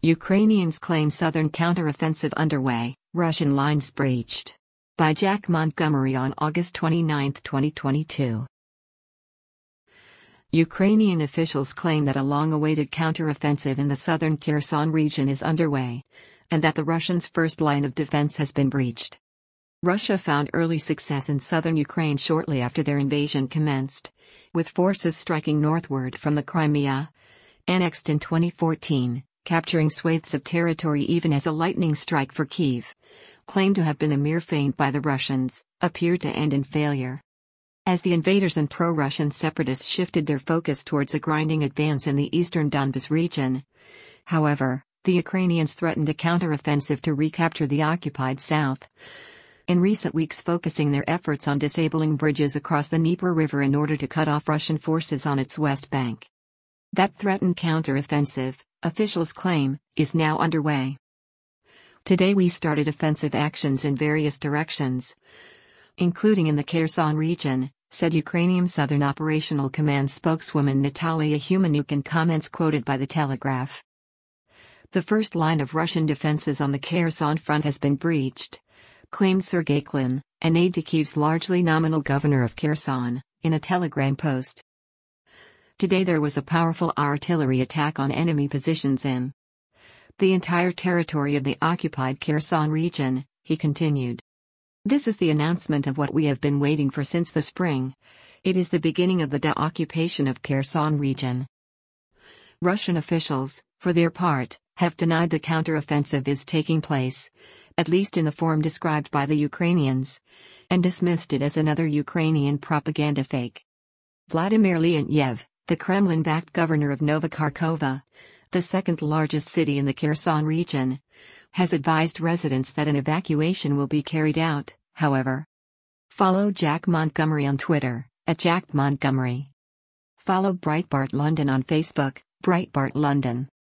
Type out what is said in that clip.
Ukrainians claim southern counteroffensive underway, Russian lines breached. By Jack Montgomery on August 29, 2022. Ukrainian officials claim that a long-awaited counteroffensive in the southern Kherson region is underway, and that the Russians' first line of defense has been breached. Russia found early success in southern Ukraine shortly after their invasion commenced, with forces striking northward from the Crimea, annexed in 2014, capturing swathes of territory even as a lightning strike for Kyiv, claimed to have been a mere feint by the Russians, appeared to end in failure. As the invaders and pro-Russian separatists shifted their focus towards a grinding advance in the eastern Donbas region, however, the Ukrainians threatened a counteroffensive to recapture the occupied south, in recent weeks focusing their efforts on disabling bridges across the Dnieper River in order to cut off Russian forces on its west bank. That threatened counteroffensive, officials claim, is now underway. Today we started offensive actions in various directions, including in the Kherson region, said Ukrainian Southern Operational Command spokeswoman Natalia Humanuk in comments quoted by The Telegraph. The first line of Russian defenses on the Kherson front has been breached, claimed Sergei Klin, an aide to Kyiv's largely nominal governor of Kherson, in a Telegram post. Today there was a powerful artillery attack on enemy positions in the entire territory of the occupied Kherson region, he continued. This is the announcement of what we have been waiting for since the spring. It is the beginning of the de-occupation of Kherson region. Russian officials, for their part, have denied the counteroffensive is taking place, at least in the form described by the Ukrainians, and dismissed it as another Ukrainian propaganda fake. Vladimir Leontyev, the Kremlin-backed governor of Novokharkova, the second largest city in the Kherson region, has advised residents that an evacuation will be carried out, however. Follow Jack Montgomery on Twitter, @JackMontgomery. Follow Breitbart London on Facebook, Breitbart London.